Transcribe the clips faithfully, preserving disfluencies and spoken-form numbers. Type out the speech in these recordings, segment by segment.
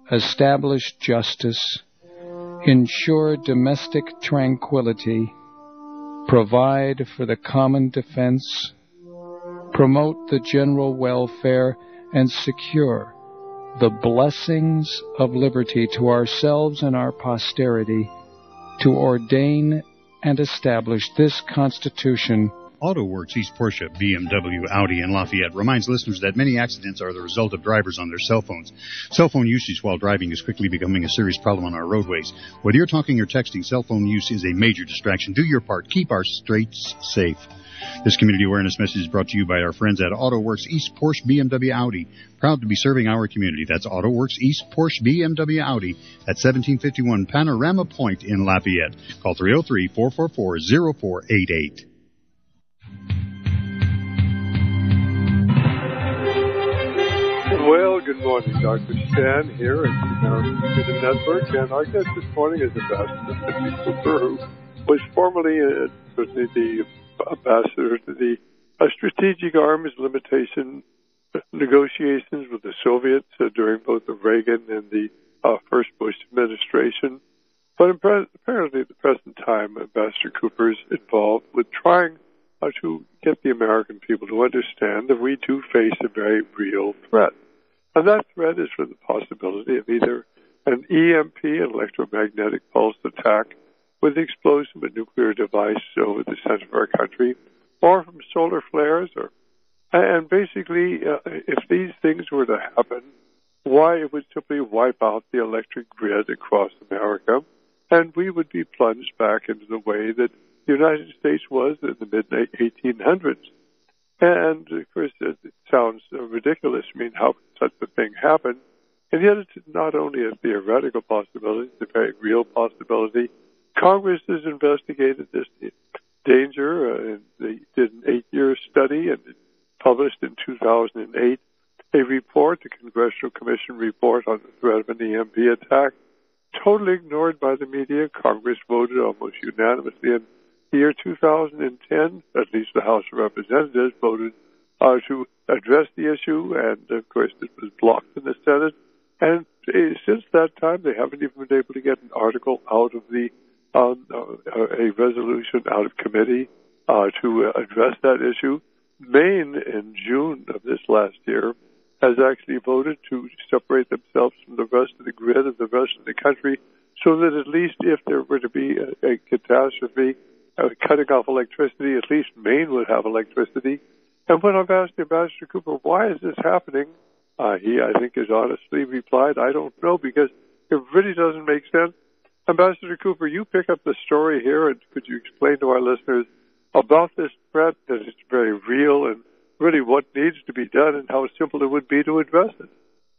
establish justice, ensure domestic tranquility, provide for the common defense, promote the general welfare, and secure the blessings of liberty to ourselves and our posterity, to ordain and establish this Constitution. AutoWorks East Porsche, B M W, Audi, and Lafayette reminds listeners that many accidents are the result of drivers on their cell phones. Cell phone usage while driving is quickly becoming a serious problem on our roadways. Whether you're talking or texting, cell phone use is a major distraction. Do your part. Keep our streets safe. This community awareness message is brought to you by our friends at AutoWorks East Porsche, B M W, Audi. Proud to be serving our community. That's AutoWorks East Porsche, B M W, Audi at seventeen fifty-one Panorama Point in Lafayette. Call three oh three, four four four, oh four eight eight. Well, good morning, Doctor Stan here at the American Freedom Network, and our guest this morning is Ambassador Timothy Cooper, who was formerly uh, certainly the ambassador to the uh, strategic arms limitation negotiations with the Soviets uh, during both the Reagan and the uh, first Bush administration. But apparently at the present time, Ambassador Cooper is involved with trying uh, to get the American people to understand that we do face a very real threat. And that threat is for the possibility of either an E M P, an electromagnetic pulse attack, with the explosion of a nuclear device over the center of our country, or from solar flares. Or, and basically, uh, if these things were to happen, why it would simply wipe out the electric grid across America, and we would be plunged back into the way that the United States was in the mid eighteen hundreds. And, of course, it sounds ridiculous. I mean, how could such a thing happen? And yet it's not only a theoretical possibility, it's a very real possibility. Congress has investigated this danger. Uh, and they did an eight-year study and published in two thousand eight a report, the Congressional Commission report on the threat of an E M P attack. Totally ignored by the media. Congress voted almost unanimously in the year two thousand ten, at least the House of Representatives voted uh, to address the issue, and of course it was blocked in the Senate. And uh, since that time, they haven't even been able to get an article out of the, um, uh, a resolution out of committee uh, to uh, address that issue. Maine, in June of this last year, has actually voted to separate themselves from the rest of the grid of the rest of the country, so that at least if there were to be a, a catastrophe, uh, cutting off electricity, at least Maine would have electricity. And when I've asked Ambassador Cooper, why is this happening, uh, he, I think, has honestly replied, I don't know, because it really doesn't make sense. Ambassador Cooper, you pick up the story here, and could you explain to our listeners about this threat, that it's very real, and really what needs to be done, and how simple it would be to address it?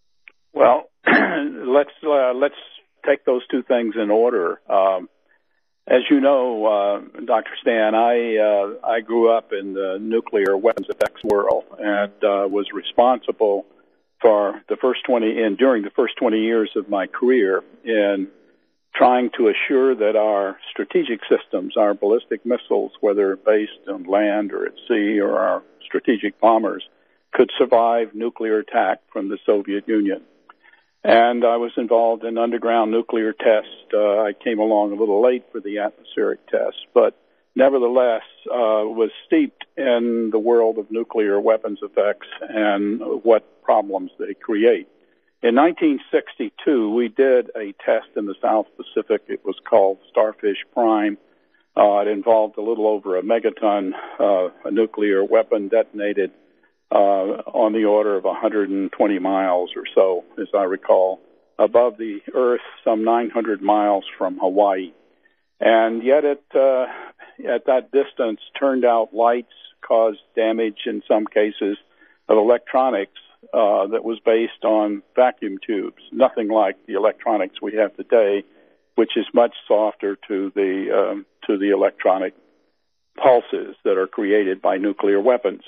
Well, let's uh, let's take those two things in order. Um, as you know, uh, Doctor Stan, I uh, I grew up in the nuclear weapons effects world and uh, was responsible for the first twenty and during the first twenty years of my career in trying to assure that our strategic systems, our ballistic missiles, whether based on land or at sea, or our strategic bombers, could survive nuclear attack from the Soviet Union. And I was involved in underground nuclear tests. Uh, I came along a little late for the atmospheric tests, but nevertheless uh, was steeped in the world of nuclear weapons effects and what problems they create. In nineteen sixty-two, we did a test in the South Pacific. It was called Starfish Prime. Uh, it involved a little over a megaton, uh, a nuclear weapon detonated uh, on the order of one hundred twenty miles or so, as I recall, above the Earth, some nine hundred miles from Hawaii. And yet it, uh, at that distance, turned out lights, caused damage in some cases of electronics uh, that was based on vacuum tubes, nothing like the electronics we have today, which is much softer to the um, to the electronic pulses that are created by nuclear weapons.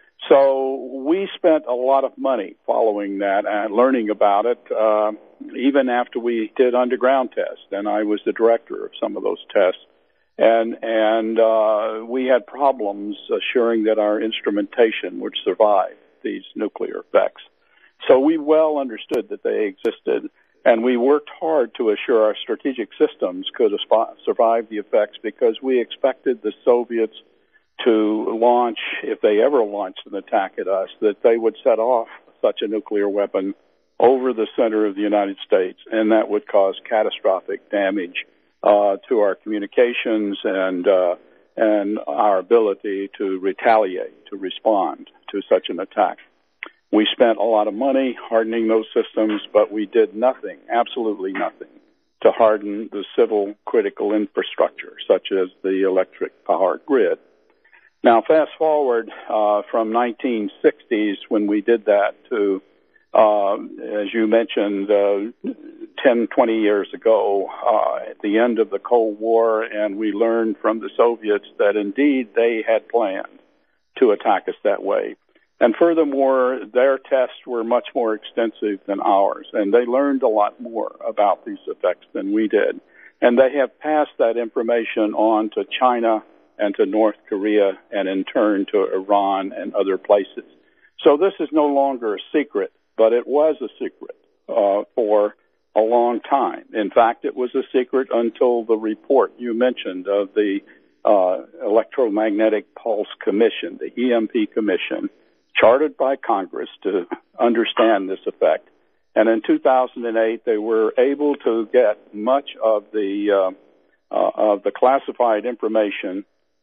So we spent a lot of money following that and learning about it, uh, even after we did underground tests, and I was the director of some of those tests. And and uh, we had problems assuring that our instrumentation would survive these nuclear effects. So we well understood that they existed. And we worked hard to assure our strategic systems could asp- survive the effects because we expected the Soviets to launch, if they ever launched an attack at us, that they would set off such a nuclear weapon over the center of the United States, and that would cause catastrophic damage uh, to our communications and uh, and our ability to retaliate, to respond to such an attack. We spent a lot of money hardening those systems, but we did nothing, absolutely nothing, to harden the civil critical infrastructure, such as the electric power grid. Now, fast forward uh, from nineteen sixties when we did that to, uh, as you mentioned, uh, ten, twenty years ago, uh, at the end of the Cold War, and we learned from the Soviets that indeed they had planned to attack us that way. And furthermore, their tests were much more extensive than ours, and they learned a lot more about these effects than we did. And they have passed that information on to China and to North Korea, and in turn to Iran and other places. So this is no longer a secret, but it was a secret uh, for a long time. In fact, it was a secret until the report you mentioned of the uh, Electromagnetic Pulse Commission, the E M P Commission, chartered by Congress to understand this effect. And in two thousand eight, they were able to get much of the uh, uh, of the classified information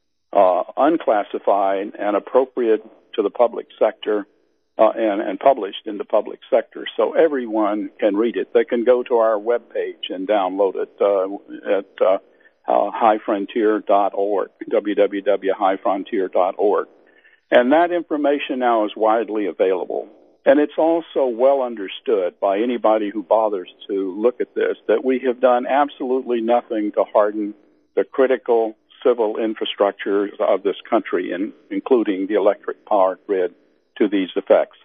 uh, unclassified and appropriate to the public sector uh, and, and published in the public sector, so everyone can read it. They can go to our webpage and download it uh, at uh, uh, high frontier dot org, w w w dot high frontier dot org. And that information now is widely available. And it's also well understood by anybody who bothers to look at this that we have done absolutely nothing to harden the critical civil infrastructures of this country, in, including the electric power grid, to these effects.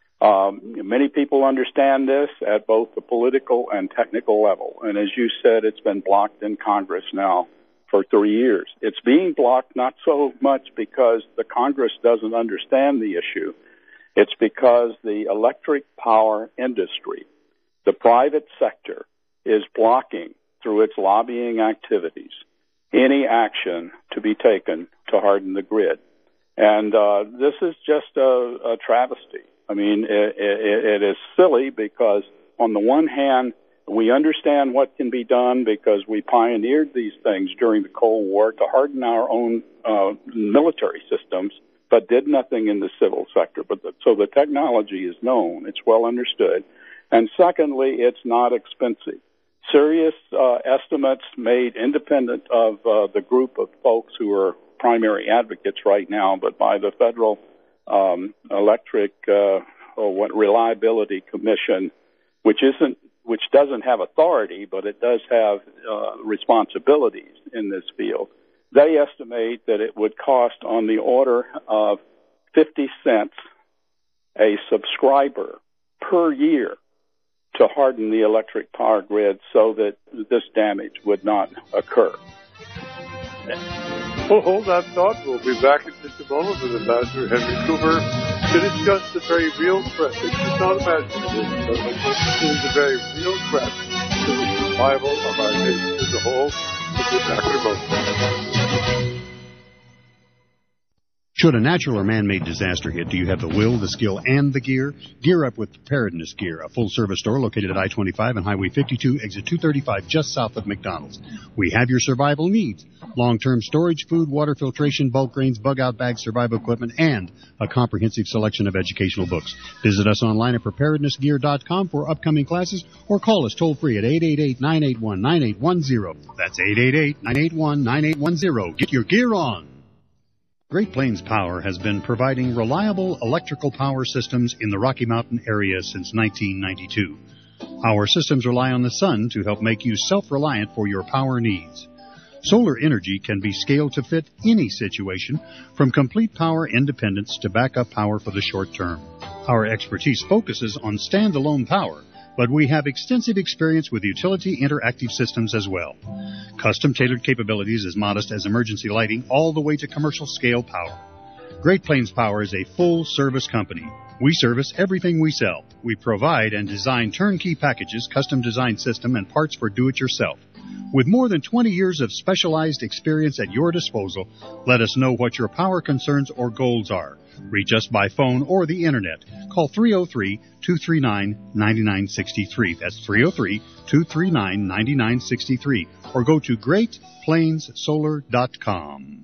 Um, many people understand this at both the political and technical level. And as you said, it's been blocked in Congress now for three years. It's being blocked not so much because the Congress doesn't understand the issue. It's because the electric power industry, the private sector, is blocking, through its lobbying activities, any action to be taken to harden the grid. And uh, this is just a, a travesty. I mean, it, it, it is silly because, on the one hand, we understand what can be done because we pioneered these things during the Cold War to harden our own uh, military systems, but did nothing in the civil sector. But the, so the technology is known. It's well understood. And secondly, it's not expensive. Serious uh, estimates made independent of uh, the group of folks who are primary advocates right now, but by the Federal um, Electric uh, or what, Reliability Commission, which isn't which doesn't have authority, but it does have uh, responsibilities in this field. They estimate that it would cost on the order of fifty cents a subscriber per year to harden the electric power grid so that this damage would not occur. Well, hold that thought. We'll be back in just a moment with Ambassador Henry Cooper to discuss the very real threat. It's not imaginary. It is a very real threat to the survival of our nation as a whole. We'll be back in a moment. Should a natural or man-made disaster hit, do you have the will, the skill, and the gear? Gear up with Preparedness Gear, a full-service store located at I twenty-five and Highway fifty-two, exit two thirty-five, just south of McDonald's. We have your survival needs: long-term storage, food, water filtration, bulk grains, bug-out bags, survival equipment, and a comprehensive selection of educational books. Visit us online at preparedness gear dot com for upcoming classes, or call us toll-free at eight eight eight, nine eight one, nine eight one zero. That's eight eight eight, nine eight one, nine eight one zero. Get your gear on! Great Plains Power has been providing reliable electrical power systems in the Rocky Mountain area since nineteen ninety-two. Our systems rely on the sun to help make you self-reliant for your power needs. Solar energy can be scaled to fit any situation, from complete power independence to backup power for the short term. Our expertise focuses on standalone power, but we have extensive experience with utility interactive systems as well. Custom-tailored capabilities as modest as emergency lighting all the way to commercial-scale power. Great Plains Power is a full-service company. We service everything we sell. We provide and design turnkey packages, custom designed system, and parts for do-it-yourself. With more than twenty years of specialized experience at your disposal, let us know what your power concerns or goals are. Reach us by phone or the Internet. Call three oh three, two three nine, nine nine six three. That's three oh three, two three nine, nine nine six three. Or go to great plains solar dot com.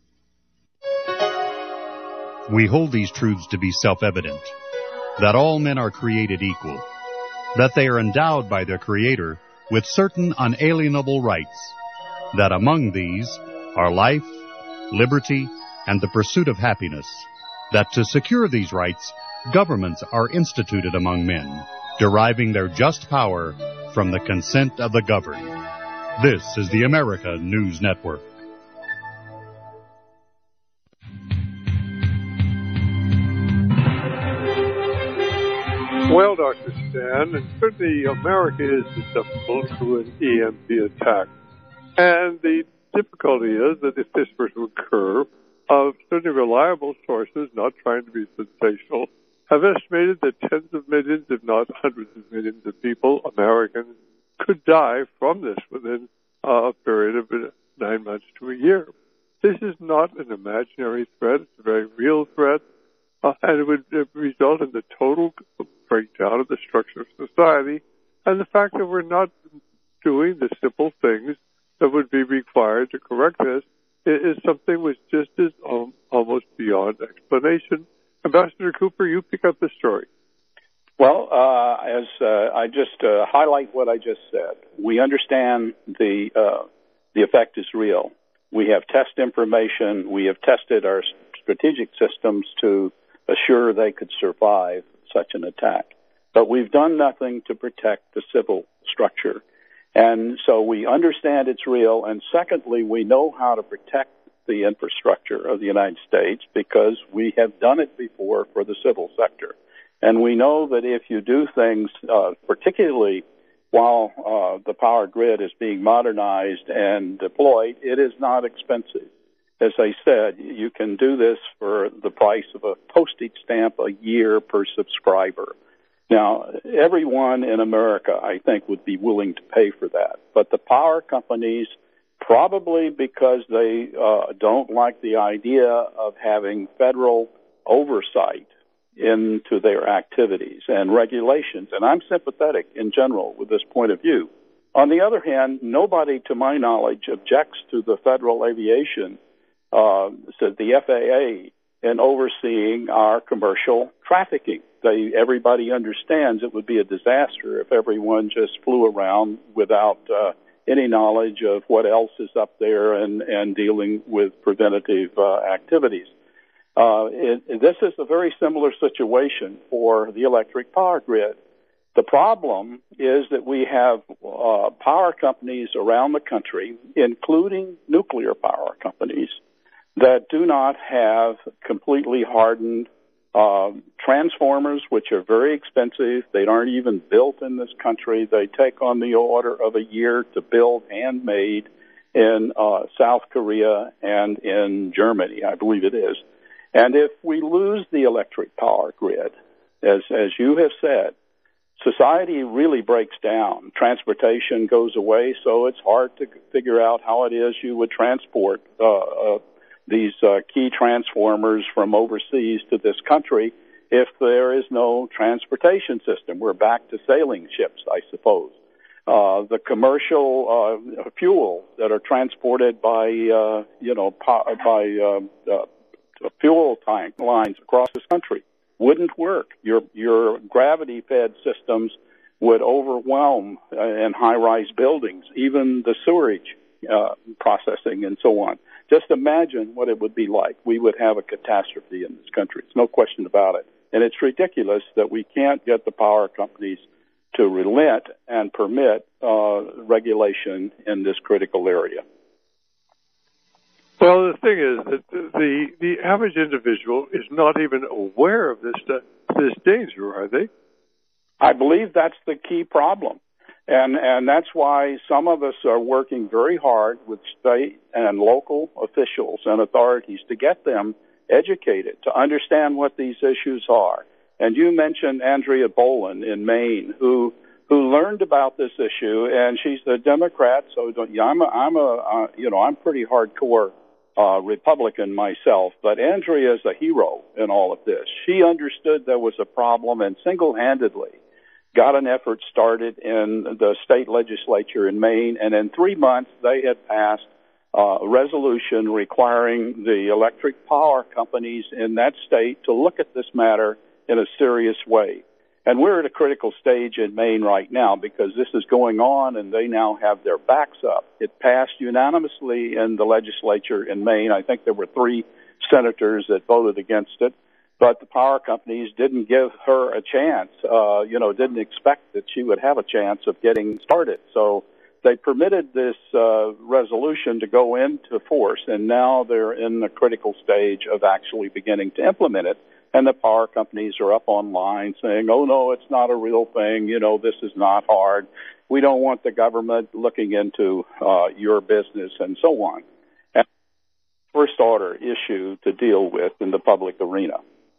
We hold these truths to be self-evident, that all men are created equal, that they are endowed by their Creator with certain unalienable rights, that among these are life, liberty, and the pursuit of happiness, that to secure these rights, governments are instituted among men, deriving their just power from the consent of the governed. This is the America News Network. Well, Doctor Stan, and certainly America is susceptible to an E M P attack. And the difficulty is that if this were to occur, uh, certainly reliable sources, not trying to be sensational, have estimated that tens of millions, if not hundreds of millions of people, Americans, could die from this within uh, a period of nine months to a year. This is not an imaginary threat. It's a very real threat. Uh, and it would uh, result in the total breakdown of the structure of society, and the fact that we're not doing the simple things that would be required to correct this is, is something which just is um, almost beyond explanation. Ambassador Cooper, you pick up the story. Well, uh, as uh, I just uh, highlight what I just said, we understand the uh, the effect is real. We have test information. We have tested our strategic systems to assure they could survive such an attack. But we've done nothing to protect the civil structure. And so we understand it's real. And secondly, we know how to protect the infrastructure of the United States because we have done it before for the civil sector. And we know that if you do things, uh, particularly while uh, the power grid is being modernized and deployed, it is not expensive. As I said, you can do this for the price of a postage stamp a year per subscriber. Now, everyone in America, I think, would be willing to pay for that. But the power companies, probably because they uh, don't like the idea of having federal oversight into their activities and regulations, and I'm sympathetic in general with this point of view. On the other hand, nobody, to my knowledge, objects to the Federal Aviation Uh, so the F A A in overseeing our commercial trafficking. They, everybody understands it would be a disaster if everyone just flew around without uh, any knowledge of what else is up there and, and dealing with preventative uh, activities. Uh, it, this is a very similar situation for the electric power grid. The problem is that we have uh, power companies around the country, including nuclear power companies, that do not have completely hardened uh, transformers, which are very expensive. They aren't even built in this country. They take on the order of a year to build handmade in uh, South Korea and in Germany, I believe it is. And if we lose the electric power grid, as as you have said, society really breaks down. Transportation goes away, so it's hard to figure out how it is you would transport uh, uh these uh, key transformers from overseas to this country if there is no transportation system. We're back to sailing ships, I suppose. Uh, the commercial uh, fuels that are transported by, uh, you know, po- by uh, uh, fuel tank lines across this country wouldn't work. Your your gravity-fed systems would overwhelm uh, in high-rise buildings, even the sewerage uh, processing and so on. Just imagine what it would be like. We would have a catastrophe in this country. It's no question about it. And it's ridiculous that we can't get the power companies to relent and permit uh, regulation in this critical area. Well, the thing is that the the average individual is not even aware of this uh, this danger, are they? I believe that's the key problem. And and that's why some of us are working very hard with state and local officials and authorities to get them educated, to understand what these issues are, And you mentioned Andrea Boland in Maine, who who learned about this issue, and she's a Democrat. So yeah, I'm a, I'm a uh, you know I'm pretty hardcore uh, Republican myself. But Andrea is a hero in all of this. She understood there was a problem and single-handedly got an effort started in the state legislature in Maine, and in three months they had passed uh, a resolution requiring the electric power companies in that state to look at this matter in a serious way. And we're at a critical stage in Maine right now because this is going on and they now have their backs up. It passed unanimously in the legislature in Maine. I think there were three senators that voted against it. But the power companies didn't give her a chance, uh, you know, didn't expect that she would have a chance of getting started. So they permitted this uh, resolution to go into force, and now they're in the critical stage of actually beginning to implement it. And the power companies are up online saying, oh, no, it's not a real thing. You know, this is not hard. We don't want the government looking into uh, your business and so on. And first order issue to deal with in the public arena.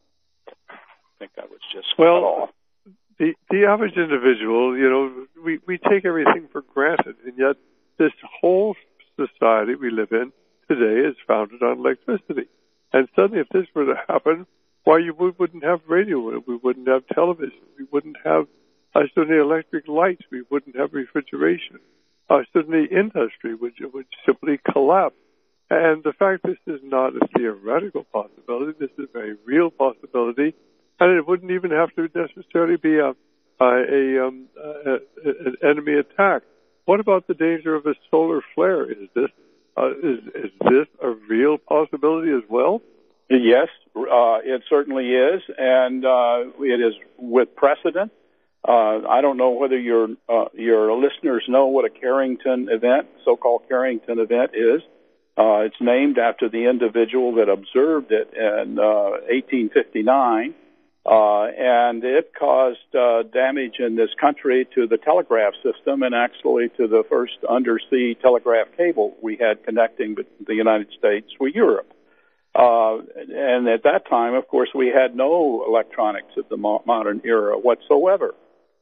I think that was just well, cut off. The, the average individual, you know, we, we take everything for granted, and yet this whole society we live in today is founded on electricity. And suddenly if this were to happen, why you we wouldn't have radio, we wouldn't have television, we wouldn't have uh, suddenly electric lights, we wouldn't have refrigeration. Uh, suddenly industry would, would simply collapse. And the fact this is not a theoretical possibility, this is a very real possibility, and it wouldn't even have to necessarily be a, a, a, um, a, a an enemy attack. What about the danger of a solar flare? Is this uh, is, is this a real possibility as well? Yes, uh, it certainly is, and uh, it is with precedent. Uh, I don't know whether your uh, your listeners know what a Carrington event, so-called Carrington event, is. Uh, it's named after the individual that observed it in uh, eighteen fifty-nine, uh, and it caused uh, damage in this country to the telegraph system and actually to the first undersea telegraph cable we had connecting the United States with Europe. Uh, and at that time, of course, we had no electronics of the mo- modern era whatsoever.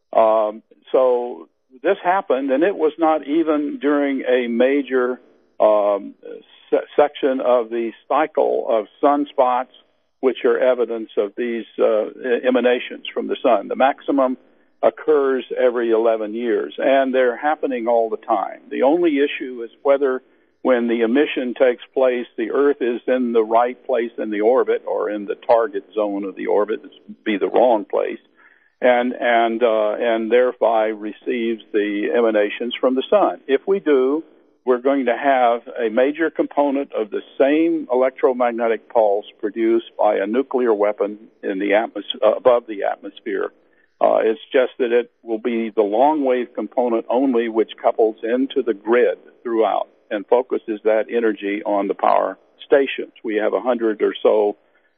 Um, so this happened, and it was not even during a major um, se- section of the cycle of sunspots, which are evidence of these uh, emanations from the sun. The maximum occurs every eleven years, and they're happening all the time. The only issue is whether when the emission takes place, the Earth is in the right place in the orbit or in the target zone of the orbit, it'd be the wrong place, and and uh, and thereby receives the emanations from the sun. If we do, we're going to have a major component of the same electromagnetic pulse produced by a nuclear weapon in the atmos- uh, above the atmosphere. Uh, it's just that it will be the long wave component only, which couples into the grid throughout and focuses that energy on the power stations. We have a hundred or so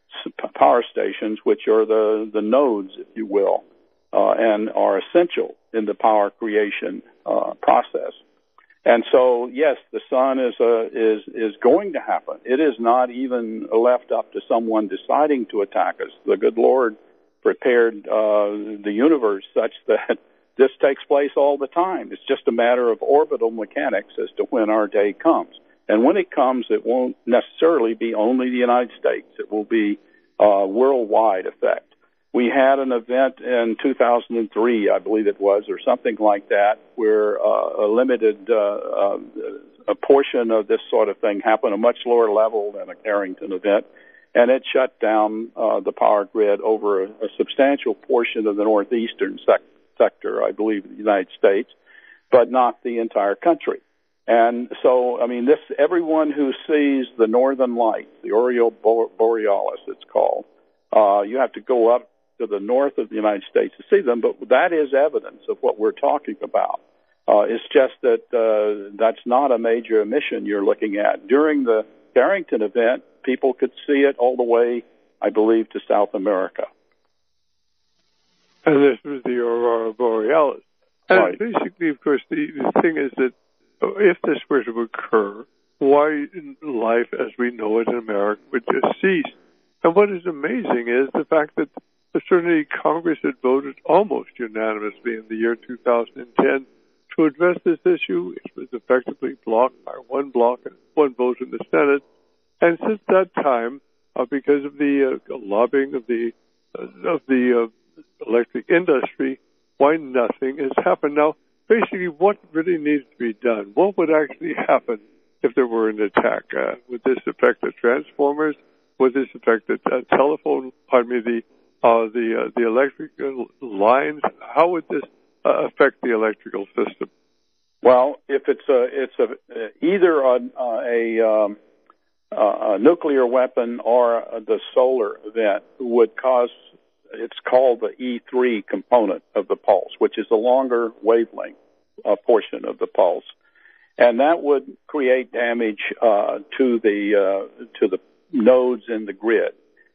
power stations, which are the, the nodes, if you will, uh, and are essential in the power creation uh, process. And so, yes, the sun is uh, is is going to happen. It is not even left up to someone deciding to attack us. The good Lord prepared uh, the universe such that this takes place all the time. It's just a matter of orbital mechanics as to when our day comes. And when it comes, it won't necessarily be only the United States. It will be a worldwide effect. We had an event in two thousand three, I believe it was, or something like that, where uh, a limited uh, uh, a portion of this sort of thing happened, a much lower level than a Carrington event, and it shut down uh, the power grid over a, a substantial portion of the northeastern sector. sector, I believe, in the United States, but not the entire country. And so, I mean, this everyone who sees the northern lights, the Aurora Borealis, it's called, uh, you have to go up to the north of the United States to see them, but that is evidence of what we're talking about. Uh, it's just that uh, that's not a major emission you're looking at. During the Carrington event, people could see it all the way, I believe, to South America. And this was the Aurora Borealis. And right. Basically, of course, the, the thing is that if this were to occur, why life as we know it in America would just cease? And what is amazing is the fact that the certainly Congress had voted almost unanimously in the year two thousand ten to address this issue. It was effectively blocked by one block and one vote in the Senate. And since that time, uh, because of the uh, lobbying of the uh, of the uh, electric industry, why nothing has happened. Now, basically, what really needs to be done? What would actually happen if there were an attack? Uh, would this affect the transformers? Would this affect the uh, telephone? Pardon me, the uh, the uh, the electric lines? How would this uh, affect the electrical system? Well, if it's a it's a either a a, um, a nuclear weapon or a, the solar event would cause. It's called the E three component of the pulse, which is the longer wavelength uh, portion of the pulse, and that would create damage uh, to the uh, to the nodes in the grid.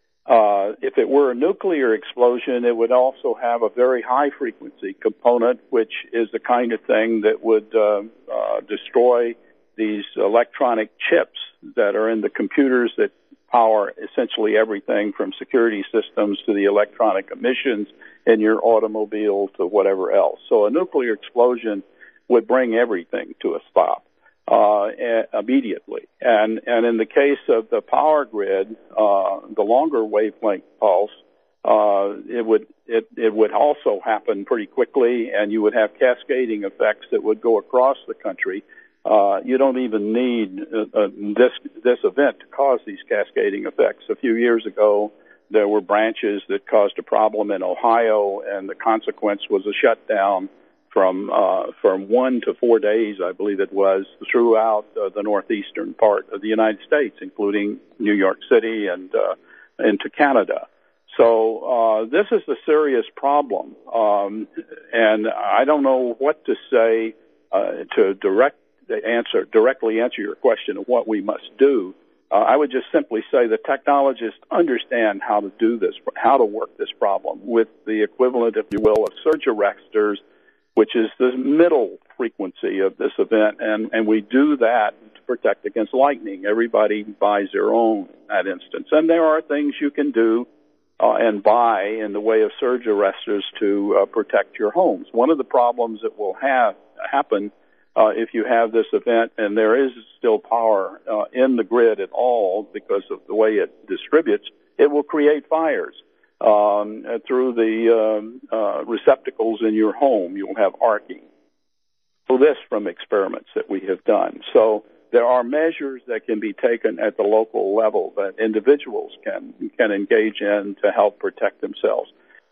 Uh, if it were a nuclear explosion, it would also have a very high frequency component, which is the kind of thing that would uh, uh, destroy these electronic chips that are in the computers that power essentially everything from security systems to the electronic emissions in your automobile to whatever else. So a nuclear explosion would bring everything to a stop uh, immediately. And and in the case of the power grid, uh, the longer wavelength pulse, uh, it would it, it would also happen pretty quickly, and you would have cascading effects that would go across the country. Uh, you don't even need uh, uh, this this event to cause these cascading effects. A few years ago, there were branches that caused a problem in Ohio, and the consequence was a shutdown from uh, from one to four days, I believe it was, throughout uh, the northeastern part of the United States, including New York City and uh, into Canada. So uh, this is a serious problem, um, and I don't know what to say uh, to direct the answer directly answer your question of what we must do. Uh, I would just simply say the technologists understand how to do this, how to work this problem with the equivalent, if you will, of surge arresters, which is the middle frequency of this event, and, and we do that to protect against lightning. Everybody buys their own in that instance. And there are things you can do uh, and buy in the way of surge arresters to uh, protect your homes. One of the problems that will have happen Uh, if you have this event and there is still power uh, in the grid at all because of the way it distributes, it will create fires um, through the um, uh, receptacles in your home. You'll have arcing. So this from experiments that we have done. So there are measures that can be taken at the local level that individuals can can engage in to help protect themselves.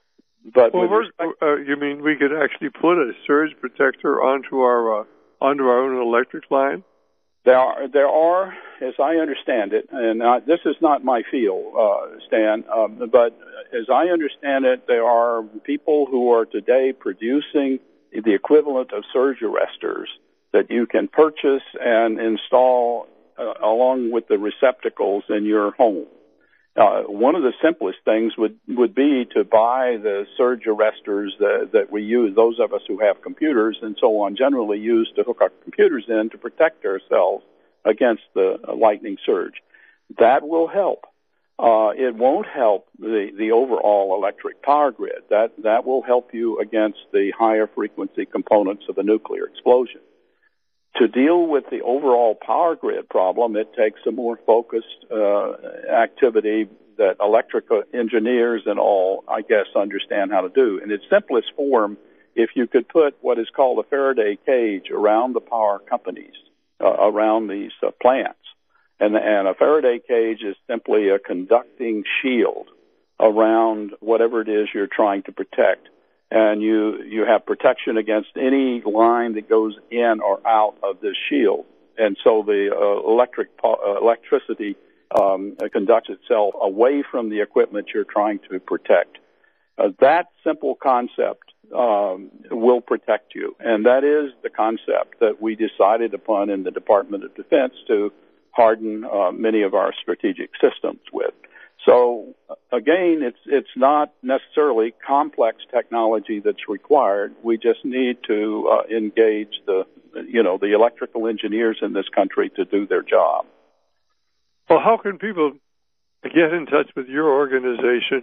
But well, respect- uh, you mean we could actually put a surge protector onto our uh onto our own electric line? There are, there are, as I understand it, and I, this is not my field, uh, Stan, um, but as I understand it, there are people who are today producing the equivalent of surge arresters that you can purchase and install uh, along with the receptacles in your home. Uh, one of the simplest things would, would be to buy the surge arresters that, that we use, those of us who have computers and so on, generally use to hook our computers in to protect ourselves against the lightning surge. That will help. Uh, it won't help the, the overall electric power grid. That, that will help you against the higher frequency components of a nuclear explosion. To deal with the overall power grid problem, it takes a more focused uh, activity that electrical engineers and all, I guess, understand how to do. In its simplest form, if you could put what is called a Faraday cage around the power companies, uh, around these uh, plants, and, and a Faraday cage is simply a conducting shield around whatever it is you're trying to protect. And you, you have protection against any line that goes in or out of this shield. And so the uh, electric uh, electricity um, conducts itself away from the equipment you're trying to protect. Uh, that simple concept um, will protect you. And that is the concept that we decided upon in the Department of Defense to harden uh, many of our strategic systems with. So, again, it's it's not necessarily complex technology that's required. We just need to uh, engage the, you know, the electrical engineers in this country to do their job. Well, how can people get in touch with your organization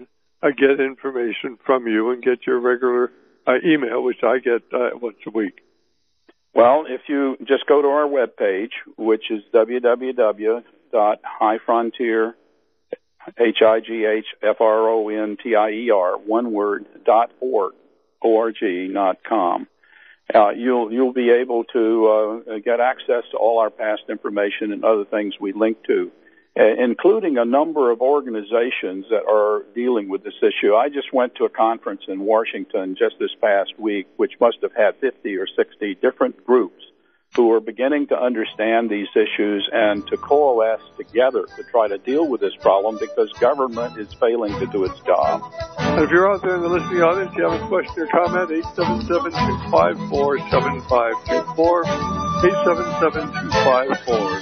uh, get information from you and get your regular uh, email, which I get uh, once a week? Well, if you just go to our webpage, which is w w w dot high frontier, H I G H F R O N T I E R, one word, dot org, O R G, not com. Uh, you'll you'll be able to uh, get access to all our past information and other things we link to, uh, including a number of organizations that are dealing with this issue. I just went to a conference in Washington just this past week, which must have had fifty or sixty different groups who are beginning to understand these issues and to coalesce together to try to deal with this problem because government is failing to do its job. And if you're out there in the listening audience, you have a question or comment, eight seven seven, two five four, seven five two four, eight seven seven, two five four.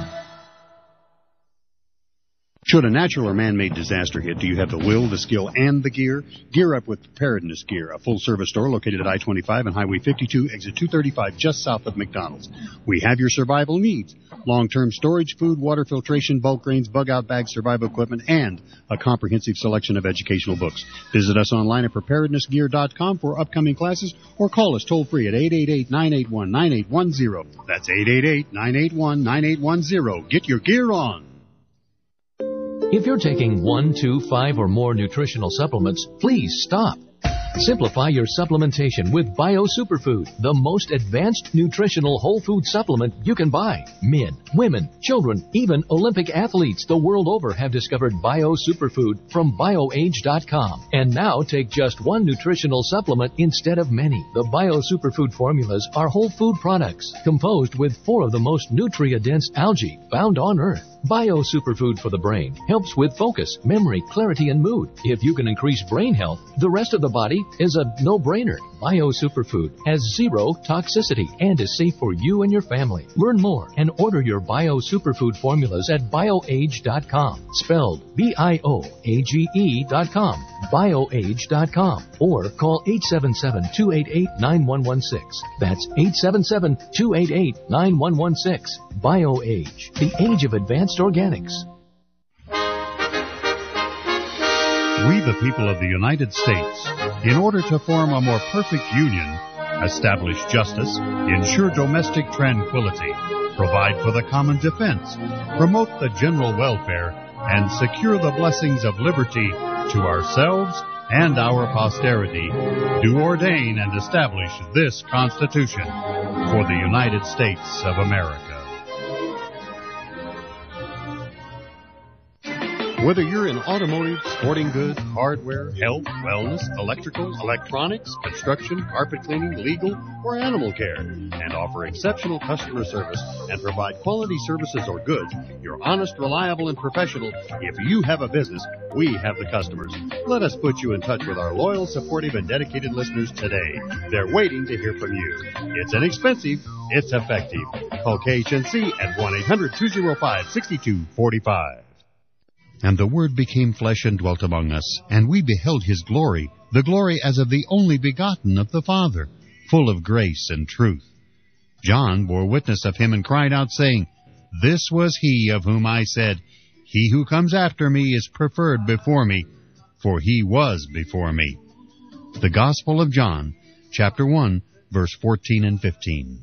Should a natural or man-made disaster hit, do you have the will, the skill, and the gear? Gear up with Preparedness Gear, a full-service store located at I twenty-five and Highway fifty-two, exit two thirty-five, just south of McDonald's. We have your survival needs: long-term storage, food, water filtration, bulk grains, bug-out bags, survival equipment, and a comprehensive selection of educational books. Visit us online at preparedness gear dot com for upcoming classes, or call us toll-free at eight eight eight, nine eight one, nine eight one zero. That's eight eight eight, nine eight one, nine eight one zero. Get your gear on. If you're taking one, two, five, or more nutritional supplements, please stop. Simplify your supplementation with Bio Superfood, the most advanced nutritional whole food supplement you can buy. Men, women, children, even Olympic athletes the world over have discovered Bio Superfood from bio age dot com. And now take just one nutritional supplement instead of many. The Bio Superfood formulas are whole food products composed with four of the most nutria-dense algae found on Earth. Bio Superfood for the brain helps with focus, memory, clarity, and mood. If you can increase brain health, the rest of the body is a no-brainer. Bio Superfood has zero toxicity and is safe for you and your family. Learn more and order your Bio Superfood formulas at bio age dot com. Spelled B I O A G E dot com. bio age dot com. Or call eight seven seven, two eight eight, nine one one six. That's eight seven seven, two eight eight, nine one one six. BioAge, the age of advanced organics. We, the people of the United States, in order to form a more perfect union, establish justice, ensure domestic tranquility, provide for the common defense, promote the general welfare, and secure the blessings of liberty to ourselves and our posterity, do ordain and establish this Constitution for the United States of America. Whether you're in automotive, sporting goods, hardware, health, wellness, electrical, electronics, construction, carpet cleaning, legal, or animal care, and offer exceptional customer service and provide quality services or goods, you're honest, reliable, and professional. If you have a business, we have the customers. Let us put you in touch with our loyal, supportive, and dedicated listeners today. They're waiting to hear from you. It's inexpensive. It's effective. Call K H N C at one eight hundred, two oh five, six two four five. And the Word became flesh and dwelt among us, and we beheld His glory, the glory as of the only begotten of the Father, full of grace and truth. John bore witness of Him and cried out, saying, This was He of whom I said, He who comes after me is preferred before me, for He was before me. The Gospel of John, chapter one, verse fourteen and fifteen.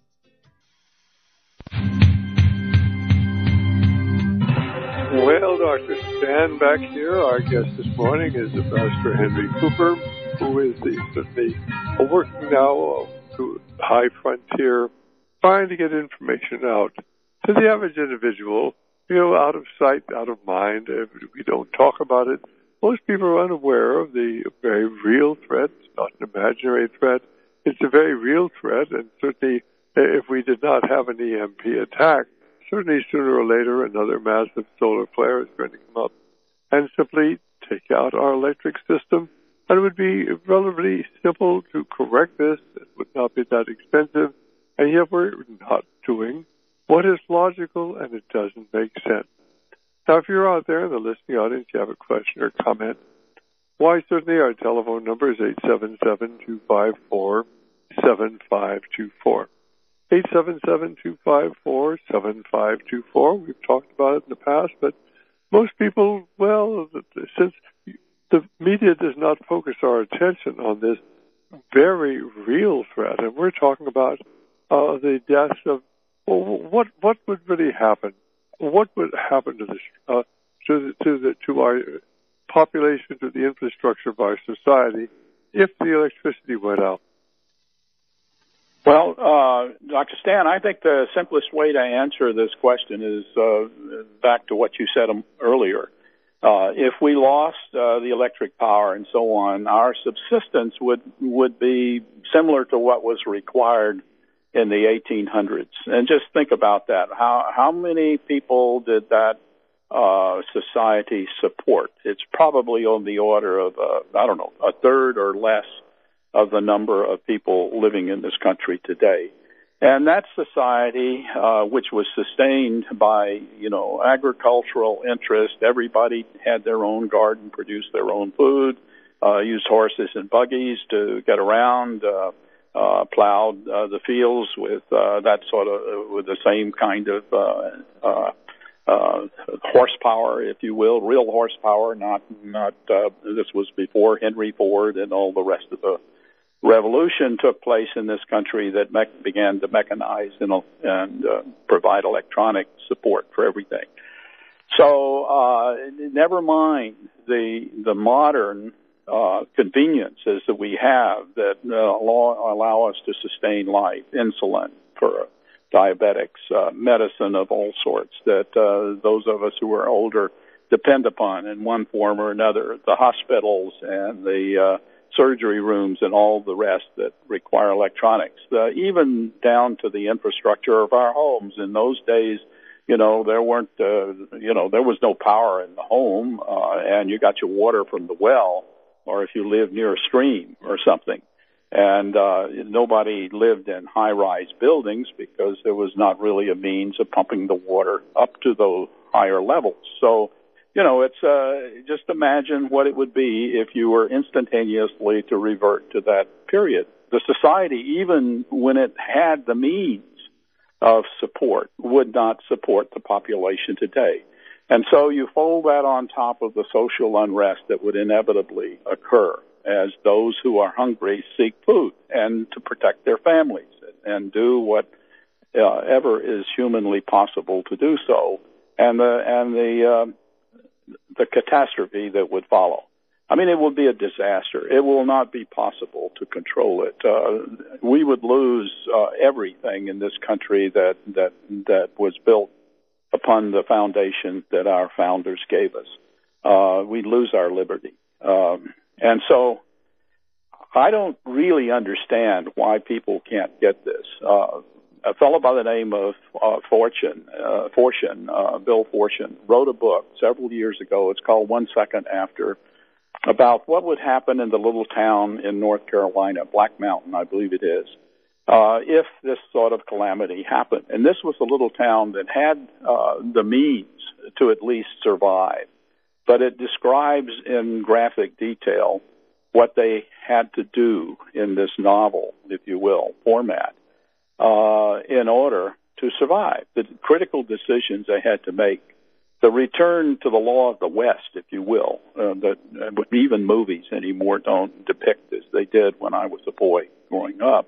Well, Doctor Stan back here. Our guest this morning is Pastor Henry Cooper, who is the, the working now to High Frontier, trying to get information out to the average individual. You know, out of sight, out of mind. If we don't talk about it, most people are unaware of the very real threat. It's not an imaginary threat. It's a very real threat, and certainly if we did not have an E M P attack, certainly sooner or later another massive solar flare is going to come up and simply take out our electric system. And it would be relatively simple to correct this. It would not be that expensive. And yet we're not doing what is logical, and it doesn't make sense. Now, if you're out there in the listening audience, you have a question or comment, why, certainly our telephone number is eight seven seven, two five four, seven five two four. eight seven seven, two five four, seven five two four. We've talked about it in the past, but most people, well, since the media does not focus our attention on this very real threat, and we're talking about uh, the deaths of. Well, what what would really happen? What would happen to the uh, to the, to the to our population, to the infrastructure of our society, if the electricity went out? Well, uh, Doctor Stan, I think the simplest way to answer this question is uh, back to what you said earlier. Uh, if we lost uh, the electric power and so on, our subsistence would would be similar to what was required in the eighteen hundreds. And just think about that. How how many people did that uh, society support? It's probably on the order of uh, I don't know, a third or less of the number of people living in this country today. And that society, uh, which was sustained by, you know, agricultural interest, everybody had their own garden, produced their own food, uh, used horses and buggies to get around, uh, uh, plowed uh, the fields with uh, that sort of, uh, with the same kind of uh, uh, uh, horsepower, if you will, real horsepower, not, not, uh, this was before Henry Ford and all the rest of the revolution took place in this country that me- began to mechanize and, and uh, provide electronic support for everything. So uh, never mind the the modern uh, conveniences that we have that uh, allow, allow us to sustain life, insulin for diabetics, uh, medicine of all sorts that uh, those of us who are older depend upon in one form or another, the hospitals and the uh, surgery rooms and all the rest that require electronics, uh, even down to the infrastructure of our homes. In those days, you know, there weren't, uh, you know, there was no power in the home, uh, and you got your water from the well, or if you lived near a stream or something. And uh, nobody lived in high-rise buildings because there was not really a means of pumping the water up to those higher levels. So, you know, it's uh, just imagine what it would be if you were instantaneously to revert to that period. The society, even when it had the means of support, would not support the population today. And so you fold that on top of the social unrest that would inevitably occur as those who are hungry seek food and to protect their families and do whatever uh, is humanly possible to do so, and the and the uh, the catastrophe that would follow. I mean, it would be a disaster. It will not be possible to control it. Uh, we would lose uh, everything in this country that, that, that was built upon the foundation that our founders gave us. Uh, we'd lose our liberty. Um, and so I don't really understand why people can't get this. Uh, A fellow by the name of uh, Fortune, uh, Fortune, uh, Bill Fortune, wrote a book several years ago. It's called One Second After, about what would happen in the little town in North Carolina, Black Mountain, I believe it is, uh, if this sort of calamity happened. And this was a little town that had uh, the means to at least survive. But it describes in graphic detail what they had to do in this novel, if you will, format. Uh, in order to survive, the critical decisions they had to make, the return to the law of the West, if you will, uh, that uh, even movies anymore don't depict as they did when I was a boy growing up.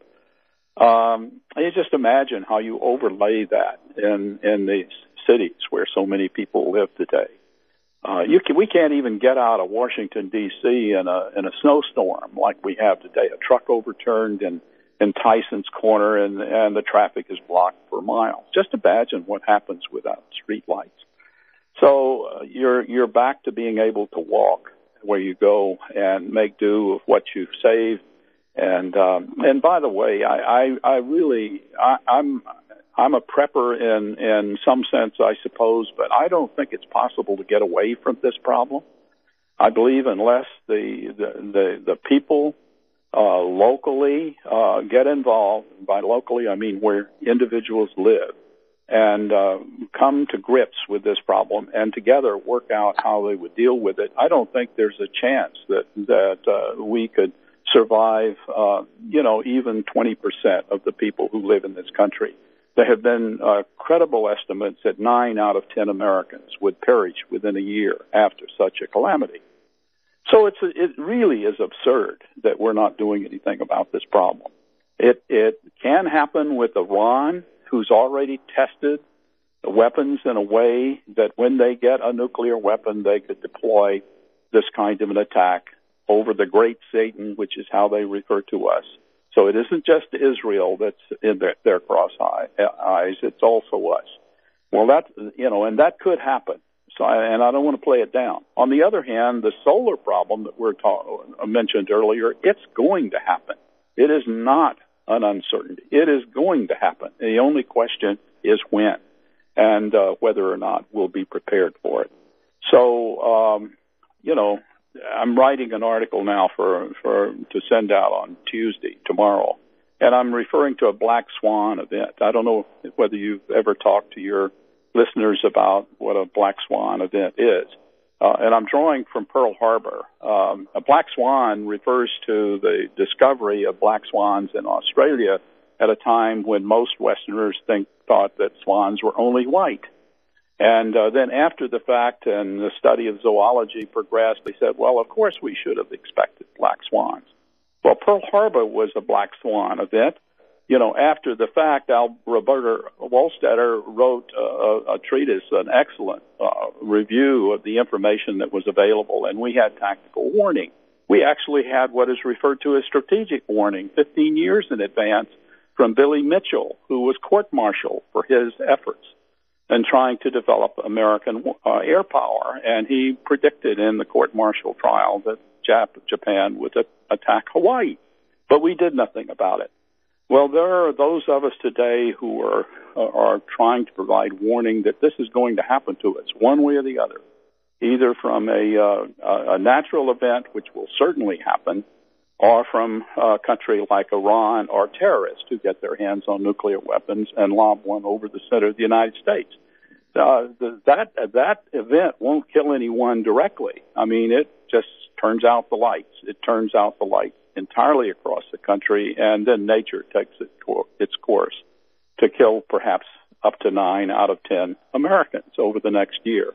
Um, you just imagine how you overlay that in, in these cities where so many people live today. Uh, you can, we can't even get out of Washington, D C in a, in a snowstorm like we have today. A truck overturned in in Tyson's Corner, and, and the traffic is blocked for miles. Just imagine what happens without street lights. So uh, you're you're back to being able to walk where you go and make do of what you've saved. And um, and by the way, I I, I really I, I'm I'm a prepper in in some sense, I suppose, but I don't think it's possible to get away from this problem. I believe unless the the the, the people Uh, locally, uh, get involved. By locally, I mean where individuals live, and uh, come to grips with this problem, and together work out how they would deal with it. I don't think there's a chance that that uh, we could survive. Uh, you know, even twenty percent of the people who live in this country. There have been uh, credible estimates that nine out of ten Americans would perish within a year after such a calamity. So it's it really is absurd that we're not doing anything about this problem. It it can happen with Iran, who's already tested the weapons in a way that when they get a nuclear weapon, they could deploy this kind of an attack over the Great Satan, which is how they refer to us. So it isn't just Israel that's in their, their cross eyes, it's also us. Well, that, you know, and that could happen. So, I, and I don't want to play it down. On the other hand, the solar problem that we're ta- mentioned earlier, it's going to happen. It is not an uncertainty. It is going to happen. The only question is when, and uh, whether or not we'll be prepared for it. So, um, you know, I'm writing an article now for, for to send out on Tuesday, tomorrow, and I'm referring to a black swan event. I don't know whether you've ever talked to your listeners about what a black swan event is. Uh, and I'm drawing from Pearl Harbor. Um, a black swan refers to the discovery of black swans in Australia at a time when most Westerners think thought that swans were only white. And uh, then after the fact and the study of zoology progressed, they said, well, of course we should have expected black swans. Well, Pearl Harbor was a black swan event. You know, after the fact, Al Roberta Wohlstetter wrote uh, a treatise, an excellent uh, review of the information that was available, and we had tactical warning. We actually had what is referred to as strategic warning fifteen years in advance from Billy Mitchell, who was court-martialed for his efforts in trying to develop American uh, air power. And he predicted in the court-martial trial that Jap- Japan would a- attack Hawaii. But we did nothing about it. Well, there are those of us today who are are trying to provide warning that this is going to happen to us one way or the other, either from a, uh, a natural event, which will certainly happen, or from a country like Iran or terrorists who get their hands on nuclear weapons and lob one over the center of the United States. Uh, the, that that event won't kill anyone directly. I mean, it just turns out the lights. It turns out the lights entirely across the country, and then nature takes it to, its course to kill perhaps up to nine out of ten Americans over the next year.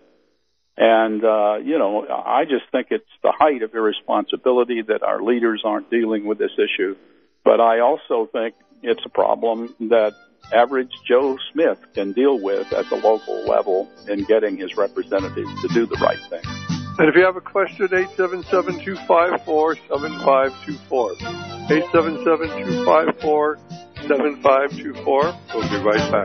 And, uh, you know, I just think it's the height of irresponsibility that our leaders aren't dealing with this issue. But I also think it's a problem that average Joe Smith can deal with at the local level in getting his representatives to do the right thing. And if you have a question, eight seven seven, two five four, seven five two four. eight seven seven, two five four, seven five two four. We'll be right back.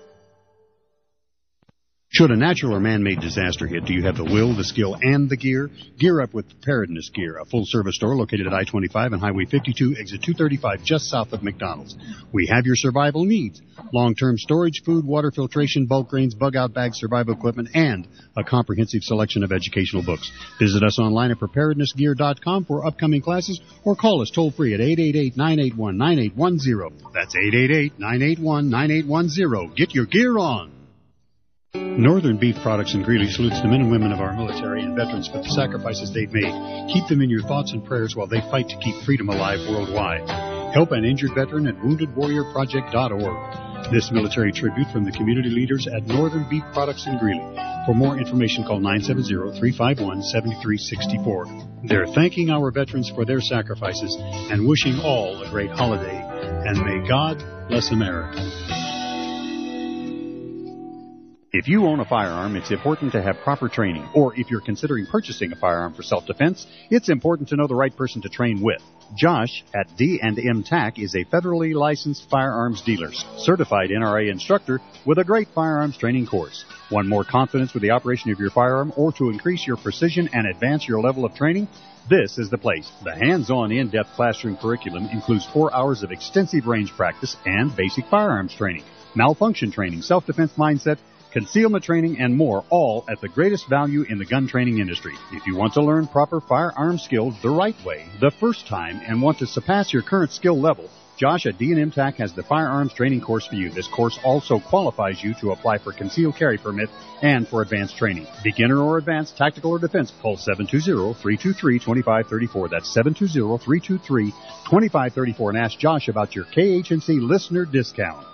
Should a natural or man-made disaster hit, do you have the will, the skill, and the gear? Gear up with Preparedness Gear, a full-service store located at I twenty-five and Highway fifty-two, exit two thirty-five, just south of McDonald's. We have your survival needs: long-term storage, food, water filtration, bulk grains, bug-out bags, survival equipment, and a comprehensive selection of educational books. Visit us online at preparedness gear dot com for upcoming classes, or call us toll-free at eight eight eight, nine eight one, nine eight one zero. That's eight eight eight, nine eight one, nine eight one zero. Get your gear on! Northern Beef Products in Greeley salutes the men and women of our military and veterans for the sacrifices they've made. Keep them in your thoughts and prayers while they fight to keep freedom alive worldwide. Help an injured veteran at wounded warrior project dot org. This military tribute from the community leaders at Northern Beef Products in Greeley. For more information, call nine seven zero, three five one, seven three six four. They're thanking our veterans for their sacrifices and wishing all a great holiday. And may God bless America. If you own a firearm, it's important to have proper training. Or if you're considering purchasing a firearm for self-defense, it's important to know the right person to train with. Josh at D and M TAC is a federally licensed firearms dealer, certified N R A instructor with a great firearms training course. Want more confidence with the operation of your firearm or to increase your precision and advance your level of training? This is the place. The hands-on, in-depth classroom curriculum includes four hours of extensive range practice and basic firearms training, malfunction training, self-defense mindset, concealment training, and more, all at the greatest value in the gun training industry. If you want to learn proper firearm skills the right way, the first time, and want to surpass your current skill level, Josh at D and M TAC has the firearms training course for you. This course also qualifies you to apply for concealed carry permit and for advanced training. Beginner or advanced, tactical or defense, call seven two zero, three two three, two five three four. That's seven two zero, three two three, two five three four, and ask Josh about your K H N C listener discount.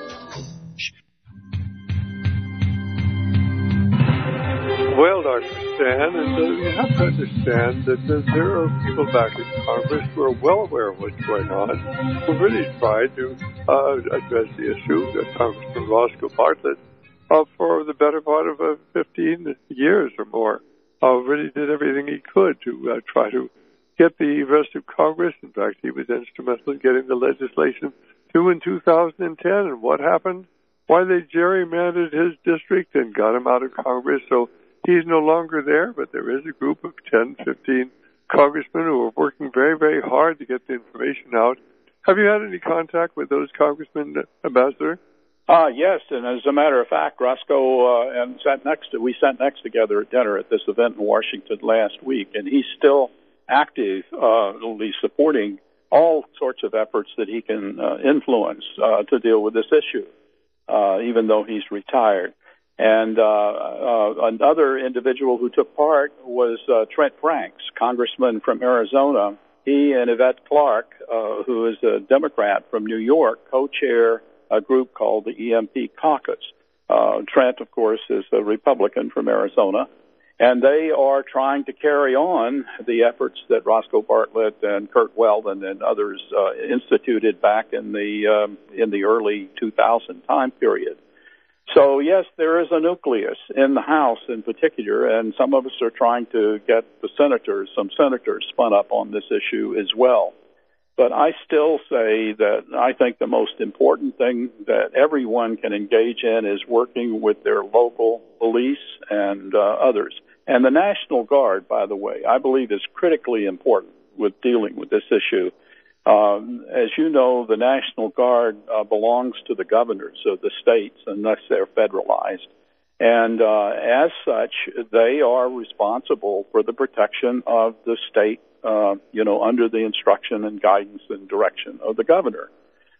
Well, Doctor Stan, and uh, you have to understand that uh, there are people back in Congress who are well aware of what's going on, who really tried to uh, address the issue. Uh, Congressman Roscoe Bartlett, uh, for the better part of uh, fifteen years or more, uh, really did everything he could to uh, try to get the rest of Congress. In fact, he was instrumental in getting the legislation through in two thousand ten. And what happened? Why, they gerrymandered his district and got him out of Congress. So he's no longer there, but there is a group of ten, fifteen congressmen who are working very, very hard to get the information out. Have you had any contact with those congressmen, Ambassador? Uh, yes, and as a matter of fact, Roscoe uh, and sat next to, we sat next together at dinner at this event in Washington last week, and he's still actively uh, supporting all sorts of efforts that he can uh, influence uh, to deal with this issue, uh, even though he's retired. And uh, uh, another individual who took part was uh, Trent Franks, congressman from Arizona. He and Yvette Clarke, uh, who is a Democrat from New York, co-chair a group called the E M P Caucus. Uh, Trent, of course, is a Republican from Arizona. And they are trying to carry on the efforts that Roscoe Bartlett and Kurt Weldon and others uh, instituted back in the um, in the early two thousand time period. So, yes, there is a nucleus in the House in particular, and some of us are trying to get the senators, some senators spun up on this issue as well. But I still say that I think the most important thing that everyone can engage in is working with their local police and uh, others. And the National Guard, by the way, I believe is critically important with dealing with this issue. Um, as you know, the National Guard uh, belongs to the governors of the states unless they're federalized. And uh, as such, they are responsible for the protection of the state, uh, you know, under the instruction and guidance and direction of the governor.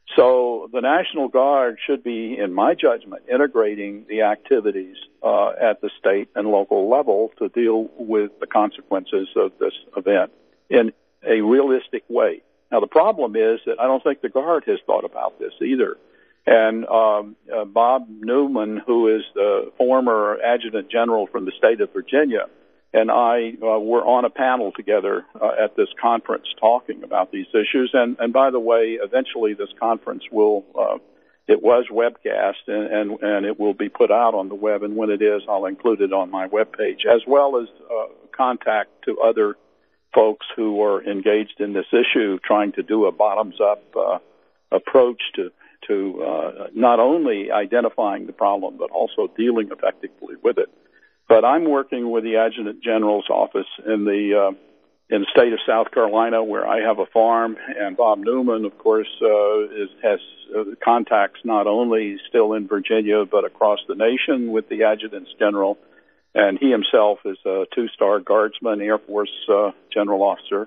So the National Guard should be, in my judgment, integrating the activities uh, at the state and local level to deal with the consequences of this event in a realistic way. Now, the problem is that I don't think the Guard has thought about this either. And um, uh, Bob Newman, who is the former Adjutant General from the state of Virginia, and I uh, were on a panel together uh, at this conference talking about these issues. And, and by the way, eventually this conference will, uh, it was webcast and, and, and it will be put out on the web. And when it is, I'll include it on my webpage, as well as uh, contact to other folks who are engaged in this issue, trying to do a bottoms-up uh, approach to, to uh, not only identifying the problem, but also dealing effectively with it. But I'm working with the Adjutant General's office in the uh, in the state of South Carolina, where I have a farm, and Bob Newman, of course, uh, is, has uh, contacts not only still in Virginia but across the nation with the Adjutants General, and he himself is a two-star Guardsman, Air Force uh, General Officer,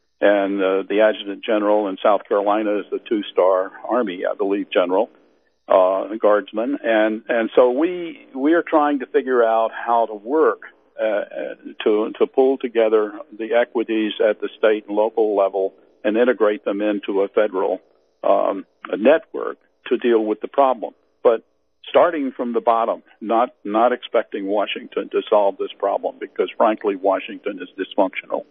and uh, the Adjutant General in South Carolina is a two-star Army, I believe, General. Uh, guardsmen, and and so we we are trying to figure out how to work uh, to to pull together the equities at the state and local level and integrate them into a federal um, a network to deal with the problem. But starting from the bottom, not not expecting Washington to solve this problem, because frankly, Washington is dysfunctional.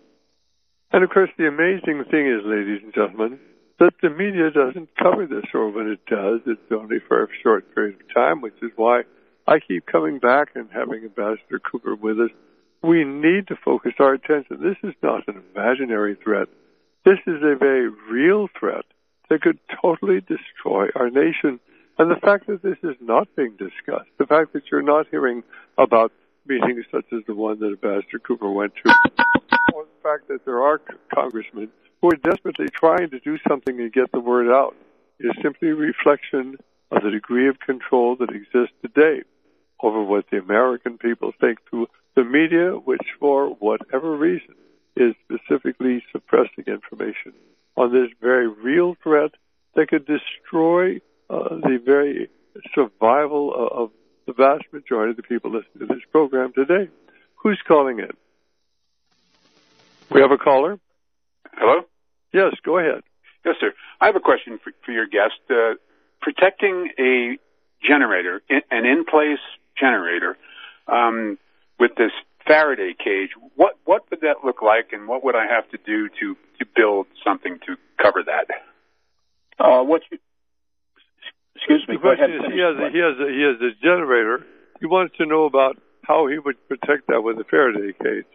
And of course, the amazing thing is, ladies and gentlemen, that the media doesn't cover this, or when it does, it's only for a short period of time, which is why I keep coming back and having Ambassador Cooper with us. We need to focus our attention. This is not an imaginary threat. This is a very real threat that could totally destroy our nation. And the fact that this is not being discussed, the fact that you're not hearing about meetings such as the one that Ambassador Cooper went to, or the fact that there are congressmen who are desperately trying to do something and get the word out, is simply a reflection of the degree of control that exists today over what the American people think through the media, which for whatever reason is specifically suppressing information on this very real threat that could destroy uh, the very survival of, of the vast majority of the people listening to this program today. Who's calling in? We have a caller? Hello? Yes, go ahead. Yes, sir. I have a question for, for your guest. Uh, protecting a generator, an in-place generator, um, with this Faraday cage. What what would that look like, and what would I have to do to, to build something to cover that? Uh, what you, excuse me. The question is, he has a, he has a, he has a generator. He wants to know about how he would protect that with a Faraday cage.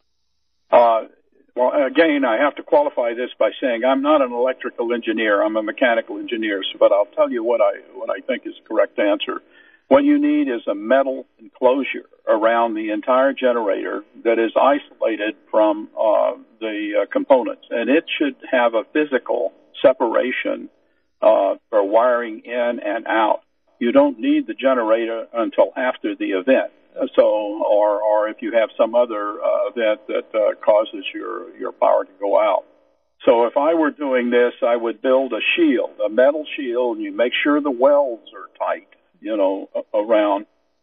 Uh, well, again, I have to qualify this by saying I'm not an electrical engineer. I'm a mechanical engineer, so, but I'll tell you what I what I think is the correct answer. What you need is a metal enclosure around the entire generator that is isolated from uh, the uh, components, and it should have a physical separation uh, for wiring in and out. You don't need the generator until after the event. So, or or if you have some other uh, event that uh, causes your your power to go out. So, if I were doing this, I would build a shield, a metal shield, and you make sure the welds are tight, you know, around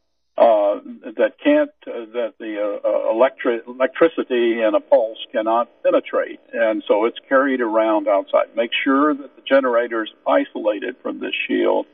uh, that can't uh, that the uh, electric electricity and a pulse cannot penetrate, and so it's carried around outside. Make sure that the generator is isolated from this shield.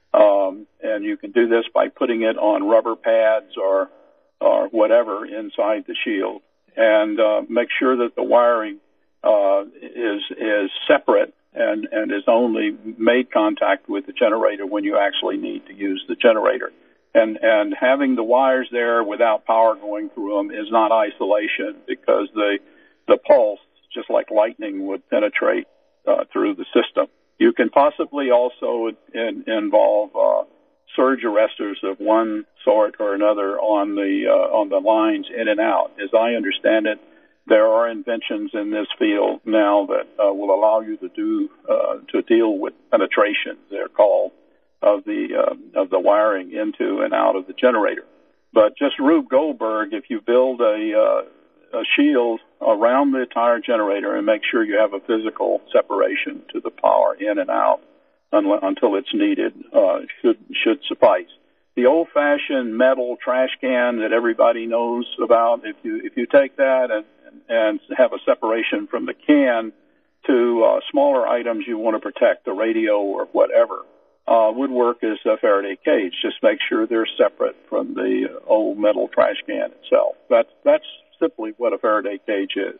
Um, and you can do this by putting it on rubber pads or or whatever inside the shield, and uh, make sure that the wiring uh, is is separate and and is only made contact with the generator when you actually need to use the generator. And and having the wires there without power going through them is not isolation, because the the pulse, just like lightning, would penetrate uh, through the system. You can possibly also in, involve uh, surge arresters of one sort or another on the uh, on the lines in and out. As I understand it, there are inventions in this field now that uh, will allow you to do uh, to deal with penetration. They're called of the uh, of the wiring into and out of the generator. But just Rube Goldberg, if you build a uh, a shield around the entire generator and make sure you have a physical separation to the power in and out until it's needed, uh, should should suffice. The old-fashioned metal trash can that everybody knows about, if you if you take that and and have a separation from the can to uh, smaller items you want to protect, the radio or whatever, uh, would work as a Faraday cage. Just make sure they're separate from the old metal trash can itself. That's that's simply what a Faraday cage is.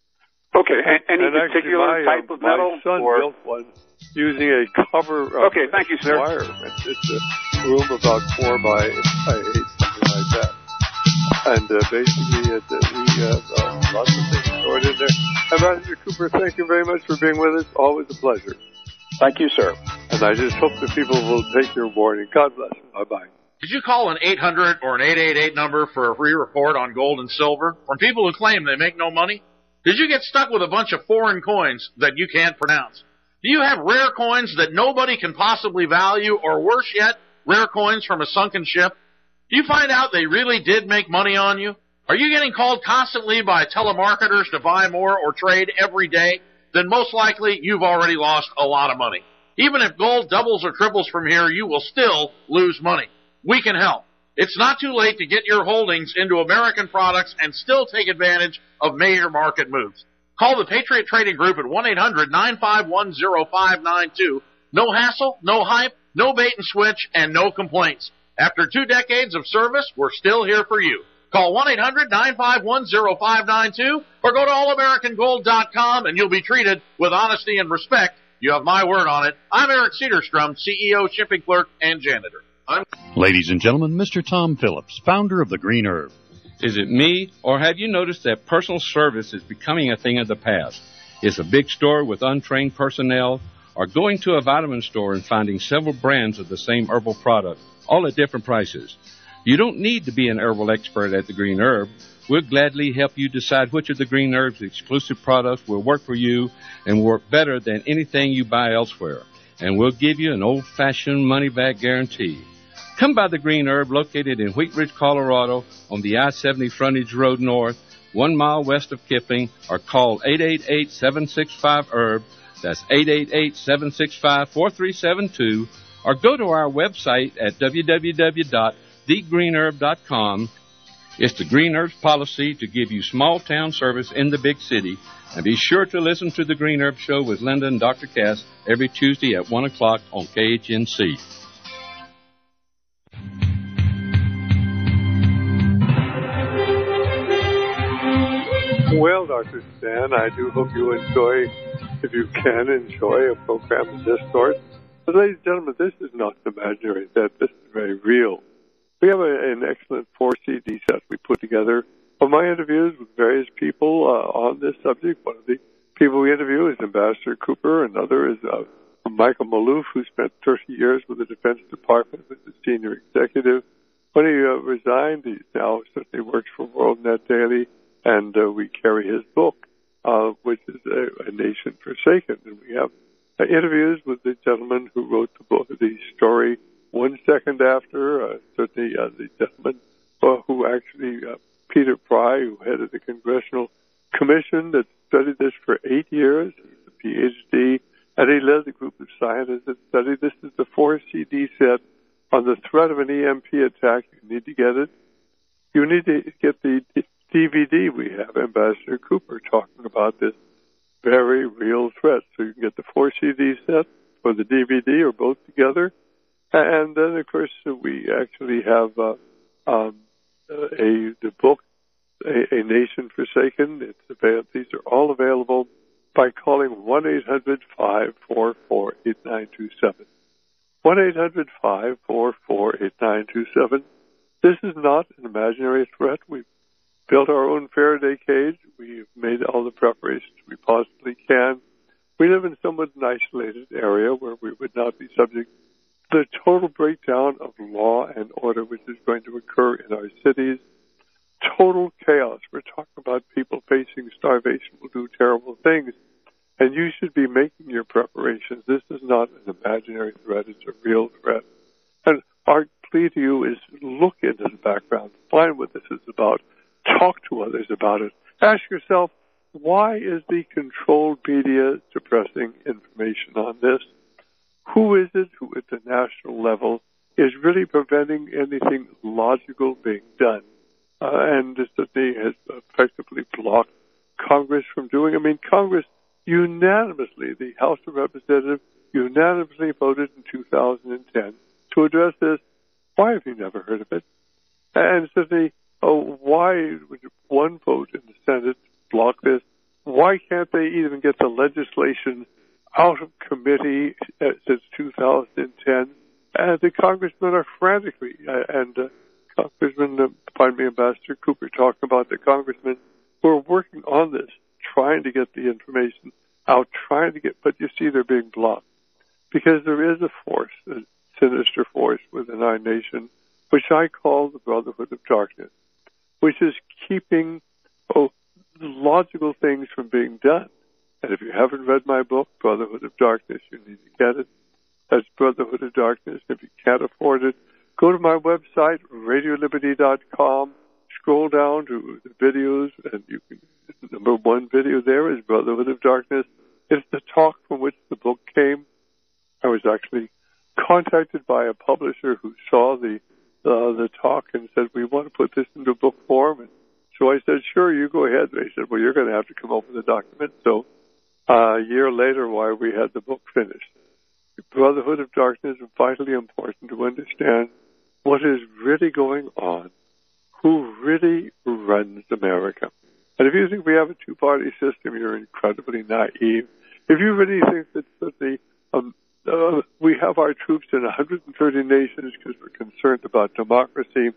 Okay, and any and particular my, type uh, of metal? My son or? built one using a cover of okay, thank you, sir. wire. It's, it's a room about four by, by eight, something like that. And uh, basically, it, uh, we have uh, lots of things stored in there. Ambassador Cooper, thank you very much for being with us. Always a pleasure. Thank you, sir. And I just hope that people will take your warning. God bless. Bye-bye. Did you call an eight hundred or an eight eight eight number for a free report on gold and silver from people who claim they make no money? Did you get stuck with a bunch of foreign coins that you can't pronounce? Do you have rare coins that nobody can possibly value, or worse yet, rare coins from a sunken ship? Do you find out they really did make money on you? Are you getting called constantly by telemarketers to buy more or trade every day? Then most likely you've already lost a lot of money. Even if gold doubles or triples from here, you will still lose money. We can help. It's not too late to get your holdings into American products and still take advantage of major market moves. Call the Patriot Trading Group at one eight hundred nine five one oh five nine two. No hassle, no hype, no bait and switch, and no complaints. After two decades of service, we're still here for you. Call one eight hundred nine five one oh five nine two or go to all american gold dot com and you'll be treated with honesty and respect. You have my word on it. I'm Eric Cedarstrom, C E O, shipping clerk, and janitor. I'm Ladies and gentlemen, Mister Tom Phillips, founder of the Green Herb. Is it me, or have you noticed that personal service is becoming a thing of the past? Is a big store with untrained personnel, or going to a vitamin store and finding several brands of the same herbal product, all at different prices? You don't need to be an herbal expert at the Green Herb. We'll gladly help you decide which of the Green Herb's exclusive products will work for you and work better than anything you buy elsewhere. And we'll give you an old-fashioned money-back guarantee. Come by the Green Herb, located in Wheat Ridge, Colorado, on the I seventy Frontage Road North, one mile west of Kipling, or call eight eight eight, seven six five, herb. That's eight eight eight, seven six five, four three seven two, or go to our website at w w w dot the green herb dot com. It's the Green Herb's policy to give you small-town service in the big city. And be sure to listen to the Green Herb Show with Linda and Doctor Cass every Tuesday at one o'clock on K H N C. Well, Doctor Stan, I do hope you enjoy, if you can enjoy a program of this sort. But ladies and gentlemen, this is not an imaginary set. This is very real. We have a, an excellent four C D set we put together of my interviews with various people uh, on this subject. One of the people we interview is Ambassador Cooper. Another is uh, Michael Maloof, who spent thirty years with the Defense Department as a senior executive. When he uh, resigned, he now certainly works for WorldNet Daily, and uh, we carry his book, uh, which is a, a Nation Forsaken. And we have uh, interviews with the gentleman who wrote the book, the story one second after, uh, certainly uh, the gentleman uh, who actually, uh, Peter Pry, who headed the Congressional Commission that studied this for eight years. He's a P H D, and he led the group of scientists that studied this. Is the four C D set on the threat of an E M P attack. You need to get it. You need to get the D V D. We have Ambassador Cooper talking about this very real threat. So you can get the four C D set or the D V D or both together. And then, of course, we actually have uh, um, a the book, a, a Nation Forsaken. It's available. These are all available by calling one eight hundred five four four eight nine two seven. one eight hundred five four four eight nine two seven. This is not an imaginary threat. We've built our own Faraday cage. We've made all the preparations we possibly can. We live in somewhat an isolated area where we would not be subject to the total breakdown of law and order which is going to occur in our cities. Total chaos. We're talking about people facing starvation will do terrible things. And you should be making your preparations. This is not an imaginary threat. It's a real threat. And our plea to you is look into the background. Find what this is about. Talk to others about it. Ask yourself, why is the controlled media suppressing information on this? Who is it who at the national level is really preventing anything logical being done? Uh, and this thing has effectively blocked Congress from doing. I mean, Congress unanimously, the House of Representatives unanimously voted in two thousand ten to address this. Why have you never heard of it? And certainly, oh, why would one vote in the Senate block this? Why can't they even get the legislation out of committee uh, since two thousand ten? And the congressmen are frantically, uh, and uh, Congressman, uh, pardon me, Ambassador Cooper talking about the congressmen who are working on this, trying to get the information out, trying to get, but you see they're being blocked. Because there is a force, a sinister force within our nation, which I call the Brotherhood of Darkness, which is keeping oh, logical things from being done. And if you haven't read my book, Brotherhood of Darkness, you need to get it. That's Brotherhood of Darkness. If you can't afford it, go to my website, radio liberty dot com, scroll down to the videos, and you can, number one video there is Brotherhood of Darkness. It's the talk from which the book came. I was actually contacted by a publisher who saw the uh, the talk and said, we want to put this into book form. And so I said, sure, you go ahead. They said, well, you're going to have to come up with a document. So uh, a year later, why we had the book finished. The Brotherhood of Darkness is vitally important to understand what is really going on, who really runs America. And if you think we have a two-party system, you're incredibly naive. If you really think that, that the um, uh, we have our troops in one hundred thirty nations because we're concerned about democracy,